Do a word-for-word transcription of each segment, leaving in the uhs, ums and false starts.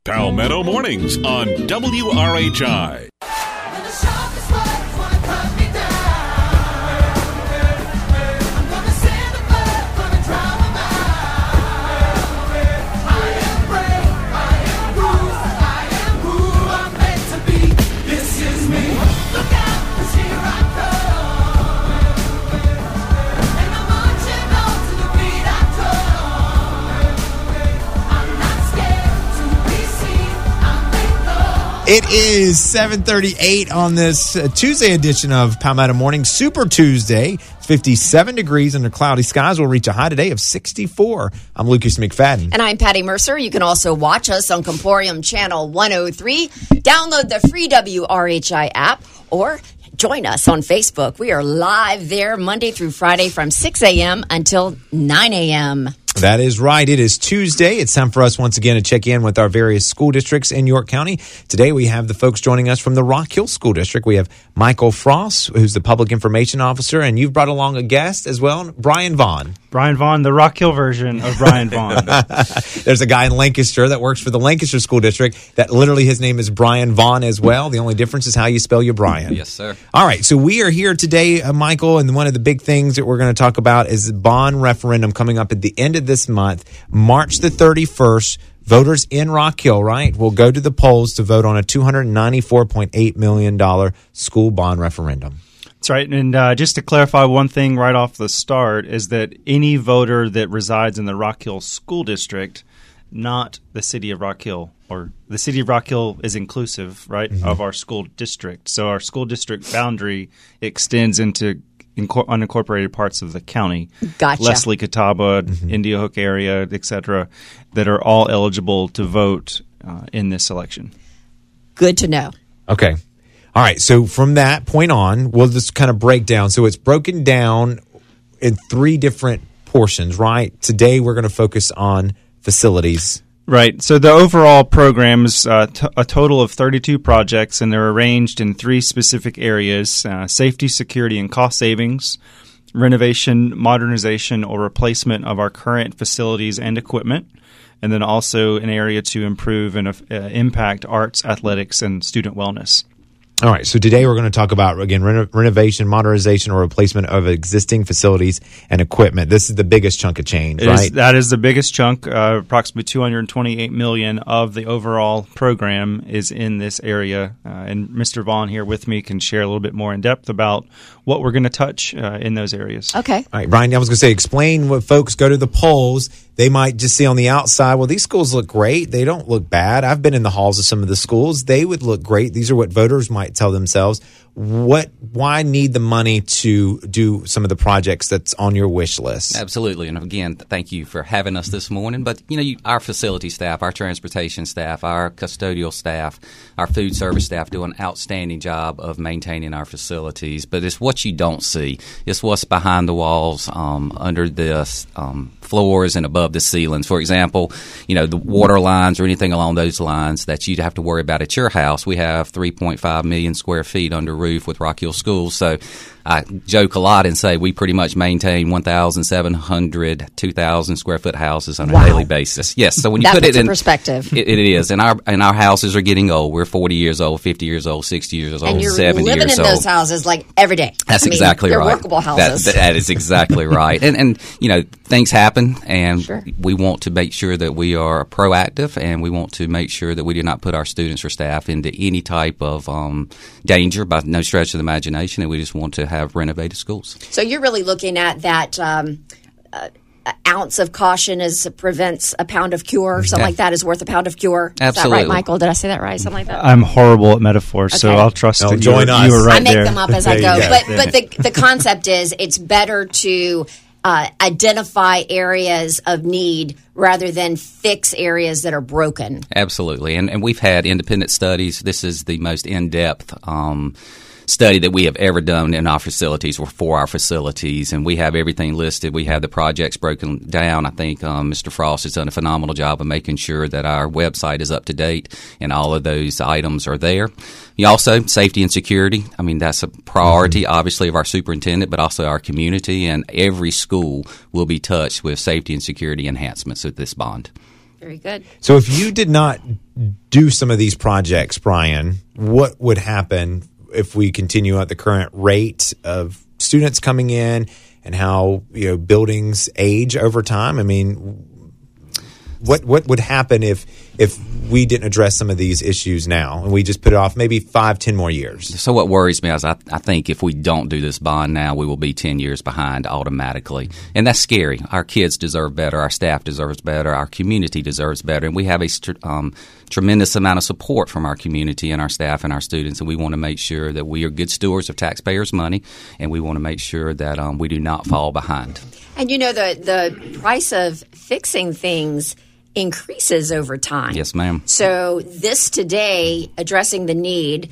Palmetto Mornings on W R H I. It is seven thirty-eight on this uh, Tuesday edition of Palmetto Morning, Super Tuesday. It's fifty-seven degrees under cloudy skies. We'll reach a high today of sixty-four. I'm Lucas McFadden. And I'm Patty Mercer. You can also watch us on Comporium Channel one oh three. Download the free W R H I app or join us on Facebook. We are live there Monday through Friday from six a.m. until nine a.m. That is right. It is Tuesday. It's time for us once again to check in with our various school districts in York County. Today we have the folks joining us from the Rock Hill School District. We have Michael Frost, who's the Public Information Officer, and you've brought along a guest as well, Brian Vaughn. Brian Vaughn, the Rock Hill version of Brian Vaughn. There's a guy in Lancaster that works for the Lancaster School District that literally his name is Brian Vaughn as well. The only difference is how you spell your Brian. Yes, sir. All right, so we are here today, uh, Michael, and one of the big things that we're going to talk about is the bond referendum coming up at the end of this month, March the thirty-first. Voters in Rock Hill, right, will go to the polls to vote on a two hundred ninety-four point eight million dollars school bond referendum. That's right. And uh, just to clarify one thing right off the start is that any voter that resides in the Rock Hill School District, not the city of Rock Hill, or the city of Rock Hill is inclusive, right, mm-hmm. of our school district. So our school district boundary extends into Incor- unincorporated parts of the county. Gotcha. Leslie, Catawba, mm-hmm. Indio Hook area, et cetera, that are all eligible to vote uh, in this election. Good to know. Okay. All right. So from that point on, we'll just kind of break down. So it's broken down in three different portions, right? Today we're going to focus on facilities. Right. So the overall program is uh, t- a total of thirty-two projects, and they're arranged in three specific areas: uh, safety, security, and cost savings, renovation, modernization, or replacement of our current facilities and equipment, and then also an area to improve and uh, impact arts, athletics, and student wellness. All right, so today we're going to talk about, again, reno- renovation, modernization, or replacement of existing facilities and equipment. This is the biggest chunk of change, it right? Is, that is the biggest chunk. Uh, approximately two hundred twenty-eight million dollars of the overall program is in this area. Uh, and Mister Vaughn here with me can share a little bit more in depth about what we're going to touch uh, in those areas. Okay. All right, Brian, I was going to say, explain what folks go to the polls. They might just see on the outside, well, these schools look great. They don't look bad. I've been in the halls of some of the schools. They would look great. These are what voters might tell themselves. What? Why need the money to do some of the projects that's on your wish list? Absolutely. And again, thank you for having us this morning. But, you know, you, our facility staff, our transportation staff, our custodial staff, our food service staff do an outstanding job of maintaining our facilities. But it's what you don't see. It's what's behind the walls, um, under the um, floors and above the ceilings. For example, you know, the water lines or anything along those lines that you'd have to worry about at your house. We have three point five million square feet under roof with Rock Hill Schools. So I joke a lot and say we pretty much maintain one thousand seven hundred, two thousand square foot houses on wow. a daily basis. Yes. So when you that put puts it in perspective, it, it is. And our and our houses are getting old. We're forty years old, fifty years old, sixty years old, and you're seventy years old. living in those houses like every day. That's I mean, exactly they're right. They're workable houses. That, that is exactly right. And and you know, things happen, and sure. we want to make sure that we are proactive, and we want to make sure that we do not put our students or staff into any type of um, danger by no stretch of the imagination, and we just want to have renovated schools. So you're really looking at that um, uh, ounce of caution as prevents a pound of cure, something yeah. like that is worth a pound of cure. Absolutely. Is that right, Michael? Did I say that right? Something like that? I'm horrible at metaphors, okay. so I'll trust no, that join you, us. you were right I make there. them up as I go. Yeah. But but the, the concept is it's better to uh, identify areas of need rather than fix areas that are broken. Absolutely. And, and we've had independent studies. This is the most in-depth um study that we have ever done in our facilities or for our facilities, and we have everything listed. We have the projects broken down. I think um, Mister Frost has done a phenomenal job of making sure that our website is up to date and all of those items are there. You also, safety and security. I mean, that's a priority, mm-hmm. obviously, of our superintendent, but also our community, and every school will be touched with safety and security enhancements of this bond. Very good. So if you did not do some of these projects, Brian, what would happen if we continue at the current rate of students coming in and how, you know, buildings age over time? I mean, what what would happen if if we didn't address some of these issues now and we just put it off maybe five, ten more years? So what worries me is I, I think if we don't do this bond now, we will be ten years behind automatically. And that's scary. Our kids deserve better. Our staff deserves better. Our community deserves better. And we have a um, tremendous amount of support from our community and our staff and our students. And we want to make sure that we are good stewards of taxpayers' money. And we want to make sure that um, we do not fall behind. And you know, the, the price of fixing things increases over time. Yes, ma'am. So this today, addressing the need,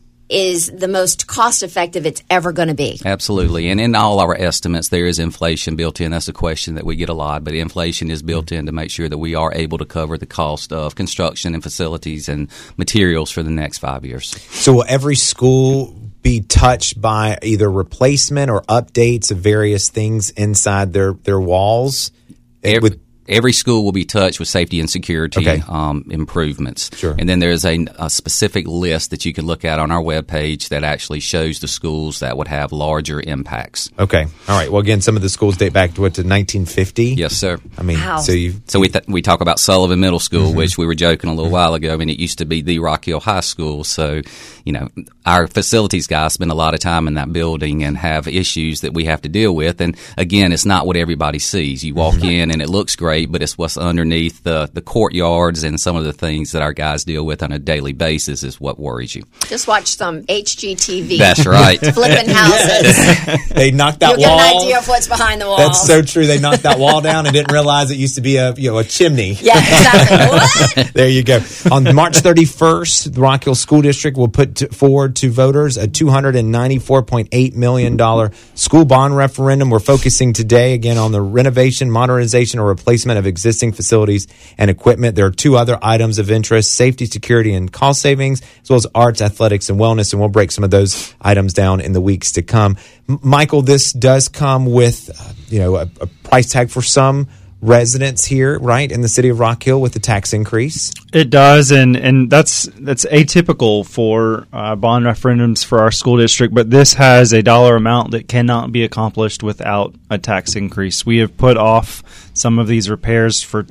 is the most cost-effective it's ever going to be. Absolutely. And in all our estimates, there is inflation built in. That's a question that we get a lot, but inflation is built in to make sure that we are able to cover the cost of construction and facilities and materials for the next five years. So will every school be touched by either replacement or updates of various things inside their, their walls? Every, with every school will be touched with safety and security okay. um, improvements. Sure. And then there's a, a specific list that you can look at on our webpage that actually shows the schools that would have larger impacts. Okay. All right. Well, again, some of the schools date back to what, to nineteen fifty? Yes, sir. I mean, wow. so you So we th- we talk about Sullivan Middle School, Mm-hmm. which we were joking a little Mm-hmm. while ago. I mean, it used to be the Rock Hill High School. So, you know, our facilities guys spend a lot of time in that building and have issues that we have to deal with. And again, it's not what everybody sees. You walk Mm-hmm. in and it looks great, but it's what's underneath the, the courtyards and some of the things that our guys deal with on a daily basis is what worries you. Just watch some H G T V. That's right. Flipping houses. they knocked that You'll wall. get an idea of what's behind the wall. That's so true. They knocked that wall down and didn't realize it used to be a you know a chimney. Yeah, exactly. What? There you go. On March thirty-first, the Rock Hill School District will put to, forward to voters a two hundred ninety-four point eight million dollars school bond referendum. We're focusing today, again, on the renovation, modernization, or replacement of existing facilities and equipment. There are two other items of interest: safety, security, and cost savings, as well as arts, athletics, and wellness. And we'll break some of those items down in the weeks to come. M- Michael, this does come with uh, you know a, a price tag for some residents here, right, in the city of Rock Hill with the tax increase. It does, and, and that's that's atypical for uh, bond referendums for our school district, but this has a dollar amount that cannot be accomplished without a tax increase. We have put off some of these repairs for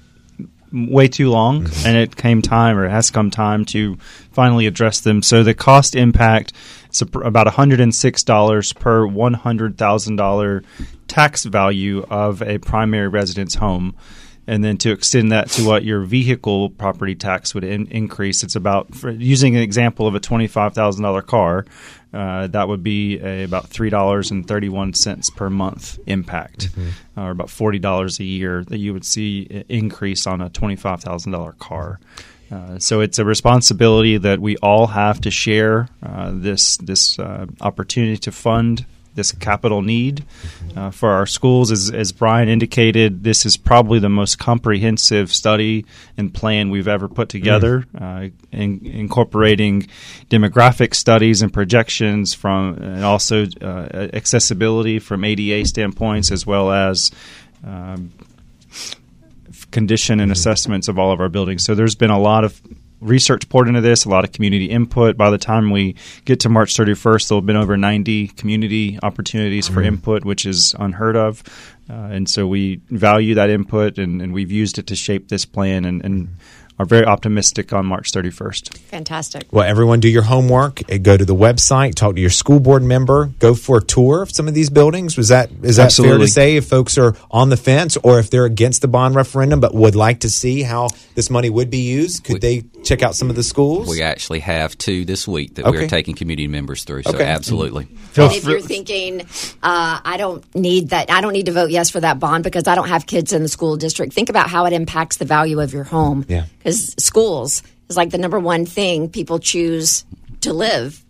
way too long, mm-hmm. and it came time, or it has come time, to finally address them. So the cost impact is about one hundred six dollars per one hundred thousand dollars tax value of a primary residence home. And then to extend that to what your vehicle property tax would in- increase, it's about, for using an example of a twenty-five thousand dollars car, uh, that would be a, about three dollars and thirty-one cents per month impact, mm-hmm. or about forty dollars a year that you would see increase on a twenty-five thousand dollars car. Uh, so it's a responsibility that we all have to share, uh, this, this uh, opportunity to fund this capital need uh, for our schools. As, as Brian indicated, this is probably the most comprehensive study and plan we've ever put together, uh, in, incorporating demographic studies and projections from, and also uh, accessibility from A D A standpoints, as well as um, condition and assessments of all of our buildings. So there's been a lot of research poured into this, a lot of community input. By the time we get to March thirty-first, there will have been over ninety community opportunities for input, which is unheard of. Uh, and so we value that input, and, and we've used it to shape this plan, and, and are very optimistic on March thirty-first. Fantastic. Well, everyone do your homework. Go to the website, talk to your school board member, go for a tour of some of these buildings. Was that is that Absolutely. fair to say, if folks are on the fence or if they're against the bond referendum but would like to see how this money would be used, could we, they check out some of the schools? We actually have two this week that Okay. we're taking community members through, so Okay. absolutely. And if you're thinking, uh, I don't need that, I don't need to vote yes for that bond because I don't have kids in the school district, think about how it impacts the value of your home. Yeah. Because schools is like the number one thing people choose to live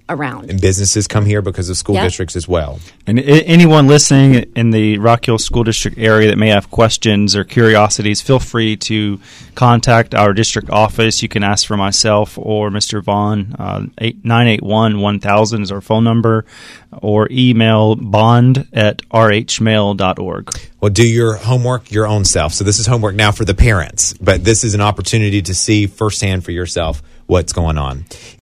around. And businesses come here because of school Yeah. districts as well. And I- anyone listening in the Rock Hill School District area that may have questions or curiosities, feel free to contact our district office. You can ask for myself or Mister Vaughn. Uh, nine eight one, one thousand is our phone number, or email bond at r h mail dot org. Well, do your homework your own self. So this is homework now for the parents, but this is an opportunity to see firsthand for yourself what's going on.